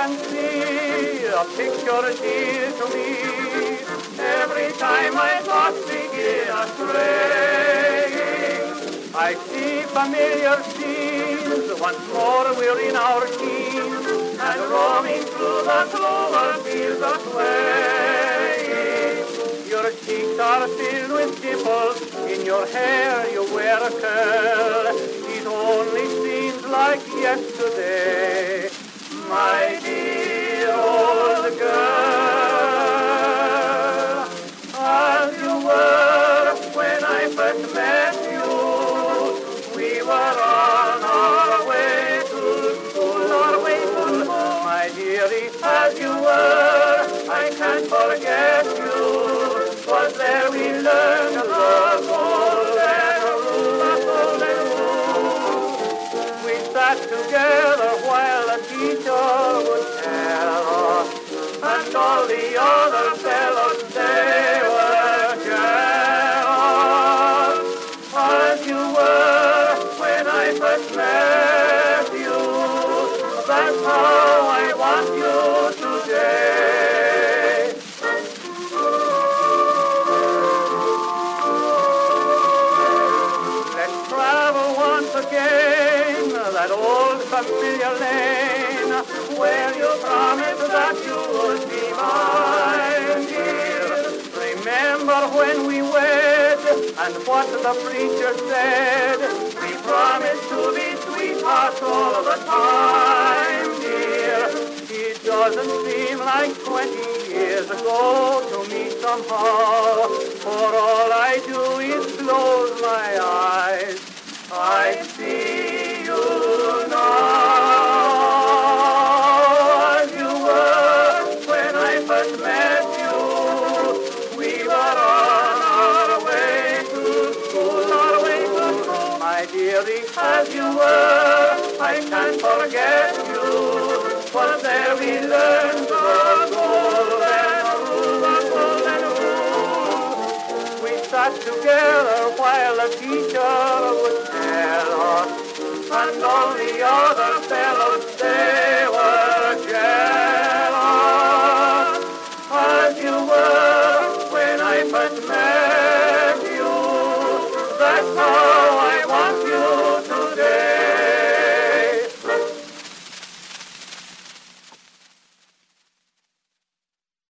fancy, a picture dear to me. Every time my thoughts begin straying, I see familiar scenes. Once more we're in our teens, and roaming through the clover fields are swaying. Your cheeks are filled with dimples, in your hair you wear a curl. It only seems like yesterday, my dear old girl. As you were when I first met you, we were on our way to school, my dearie. As you were, I can't forget you. 'Twas there we learned the golden rule. We sat together while the teacher would tell us, and all the other fellows, they were jealous. As you were when I first met you, that's how I want you today. Let's travel once again that old familiar lane, where you promised that you would be mine, dear. Remember when we wed, and what the preacher said? We promised to be sweethearts all the time, dear. It doesn't seem like 20 years ago to me somehow, for all I do is close my eyes. I see you now, as you were when I first met you. We were on our way to school, my dearie. As you were, I can't forget you. 'Twas there we learned the golden rule. We sat together while the teacher would tell us, and all the other fellows said,